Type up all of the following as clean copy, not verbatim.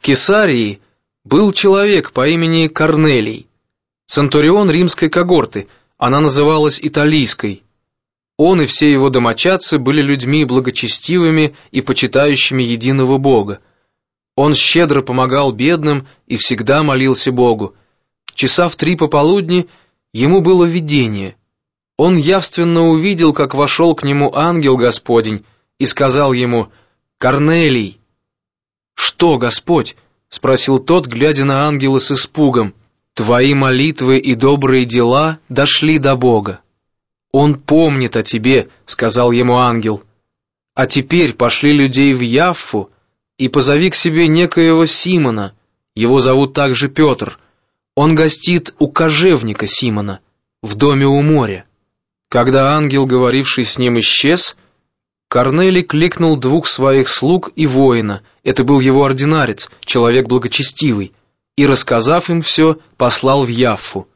Кесарии был человек по имени Корнелий, центурион римской когорты, она называлась Италийской. Он и все его домочадцы были людьми благочестивыми и почитающими единого Бога. Он щедро помогал бедным и всегда молился Богу. Часа в 3 пополудни ему было видение. Он явственно увидел, как вошел к нему ангел Господень и сказал ему: «Корнелий!» «Что, Господь?» — спросил тот, глядя на ангела с испугом. «Твои молитвы и добрые дела дошли до Бога. Он помнит о тебе», — сказал ему ангел. «А теперь пошли людей в Яффу и позови к себе некоего Симона, его зовут также Петр. Он гостит у кожевника Симона, в доме у моря». Когда ангел, говоривший с ним, исчез, Корнелий кликнул 2 своих слуг и воина, это был его ординарец, человек благочестивый, и, рассказав им все, послал в Яффу.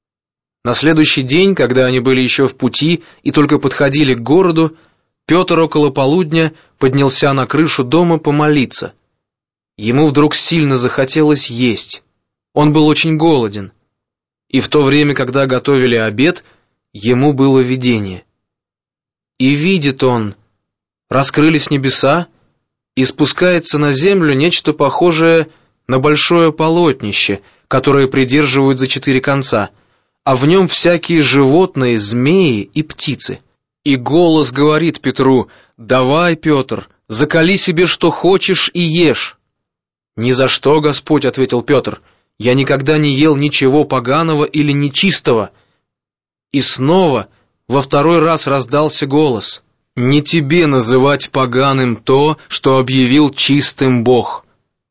На следующий день, когда они были еще в пути и только подходили к городу, Петр около полудня поднялся на крышу дома помолиться. Ему вдруг сильно захотелось есть. Он был очень голоден. И в то время, когда готовили обед, ему было видение. И видит он, раскрылись небеса, и спускается на землю нечто похожее на большое полотнище, которое придерживают за 4 конца, а в нем всякие животные, змеи и птицы. И голос говорит Петру: «Давай, Петр, закали себе что хочешь и ешь». «Ни за что, Господь», — ответил Петр, — «я никогда не ел ничего поганого или нечистого». И снова во 2-й раз раздался голос: «Не тебе называть поганым то, что объявил чистым Бог».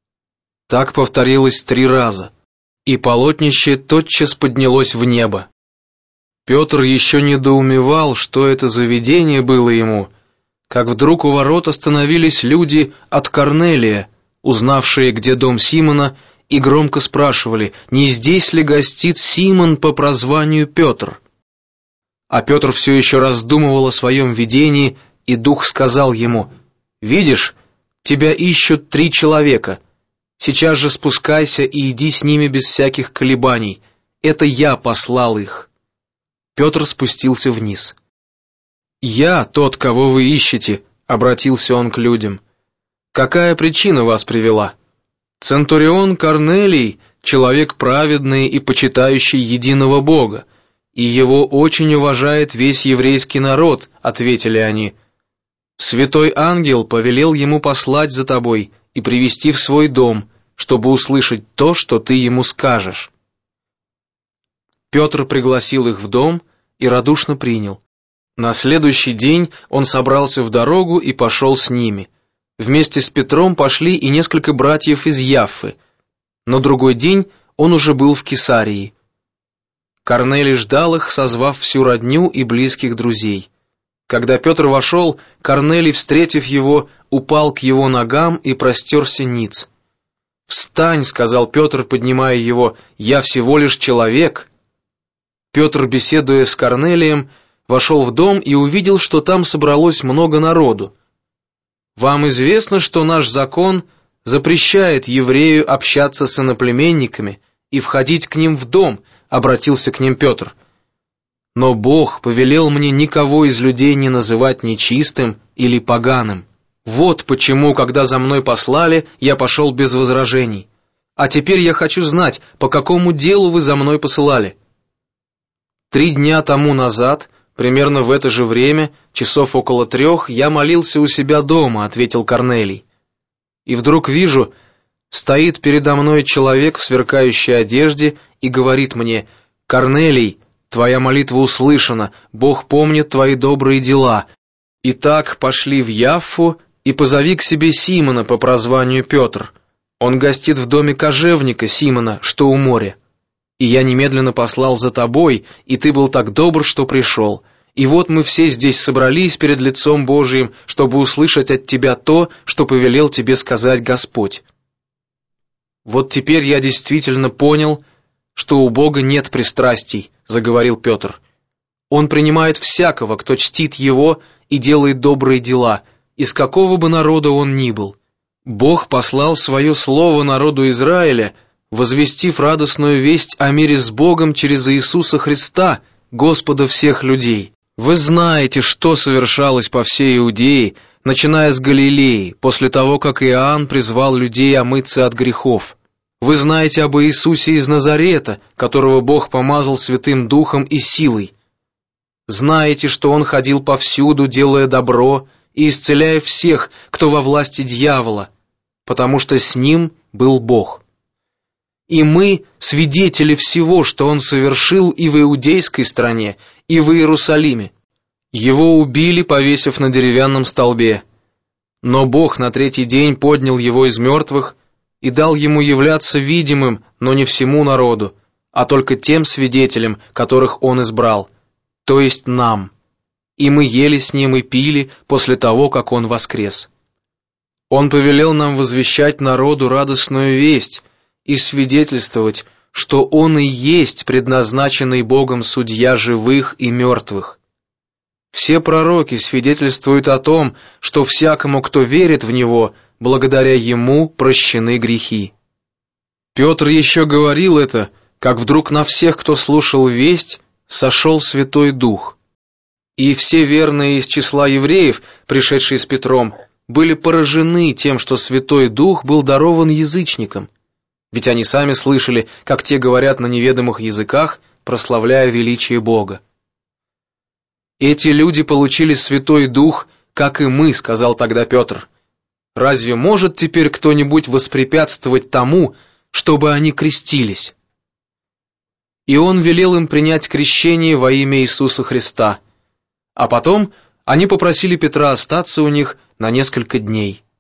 Так повторилось 3 раза, и полотнище тотчас поднялось в небо. Петр еще недоумевал, что это за видение было ему, как вдруг у ворот остановились люди от Корнелия, узнавшие, где дом Симона, и громко спрашивали, не здесь ли гостит Симон по прозванию Петр. А Петр все еще раздумывал о своем видении, и дух сказал ему: «Видишь, тебя ищут 3 человека. Сейчас же спускайся и иди с ними без всяких колебаний. Это я послал их». Петр спустился вниз. «Я тот, кого вы ищете», — обратился он к людям. «Какая причина вас привела?» «Центурион Корнелий, человек праведный и почитающий единого Бога, и его очень уважает весь еврейский народ», — ответили они. «Святой ангел повелел ему послать за тобой и привести в свой дом, чтобы услышать то, что ты ему скажешь». Петр пригласил их в дом и радушно принял. На следующий день он собрался в дорогу и пошел с ними. Вместе с Петром пошли и несколько братьев из Яффы. На другой день он уже был в Кесарии. Корнелий ждал их, созвав всю родню и близких друзей. Когда Петр вошел, Корнелий, встретив его, упал к его ногам и простерся ниц. «Встань», — сказал Петр, поднимая его, — «я всего лишь человек». Петр, беседуя с Корнелием, вошел в дом и увидел, что там собралось много народу. «Вам известно, что наш закон запрещает еврею общаться с иноплеменниками и входить к ним в дом», — обратился к ним Петр. «Но Бог повелел мне никого из людей не называть нечистым или поганым. Вот почему, когда за мной послали, я пошел без возражений. А теперь я хочу знать, по какому делу вы за мной посылали». 3 дня тому назад, примерно в это же время, часов около 3, я молился у себя дома, ответил Корнелий. И вдруг вижу, стоит передо мной человек в сверкающей одежде и говорит мне: «Корнелий, твоя молитва услышана, Бог помнит твои добрые дела. Итак, пошли в Яффу и позови к себе Симона по прозванию Петр. Он гостит в доме кожевника Симона, что у моря. И я немедленно послал за тобой, и ты был так добр, что пришел. И вот мы все здесь собрались перед лицом Божиим, чтобы услышать от тебя то, что повелел тебе сказать Господь». «Вот теперь я действительно понял, что у Бога нет пристрастий», — заговорил Петр. «Он принимает всякого, кто чтит Его и делает добрые дела, из какого бы народа он ни был. Бог послал свое слово народу Израиля, возвестив радостную весть о мире с Богом через Иисуса Христа, Господа всех людей. Вы знаете, что совершалось по всей Иудее, начиная с Галилеи, после того, как Иоанн призвал людей омыться от грехов. Вы знаете об Иисусе из Назарета, которого Бог помазал Святым Духом и силой. Знаете, что Он ходил повсюду, делая добро и исцеляя всех, кто во власти дьявола, потому что с Ним был Бог. И мы свидетели всего, что Он совершил и в иудейской стране, и в Иерусалиме. Его убили, повесив на деревянном столбе. Но Бог на третий день поднял Его из мертвых и дал Ему являться видимым, но не всему народу, а только тем свидетелям, которых Он избрал, то есть нам. И мы ели с Ним и пили после того, как Он воскрес. Он повелел нам возвещать народу радостную весть и свидетельствовать, что Он и есть предназначенный Богом судья живых и мертвых. Все пророки свидетельствуют о том, что всякому, кто верит в Него, благодаря Ему прощены грехи. Петр еще говорил это, как вдруг на всех, кто слушал весть, сошел Святой Дух. И все верные из числа евреев, пришедшие с Петром, были поражены тем, что Святой Дух был дарован язычникам, ведь они сами слышали, как те говорят на неведомых языках, прославляя величие Бога. «Эти люди получили Святой Дух, как и мы», — сказал тогда Петр. «Разве может теперь кто-нибудь воспрепятствовать тому, чтобы они крестились?» И он велел им принять крещение во имя Иисуса Христа. А потом они попросили Петра остаться у них на несколько дней.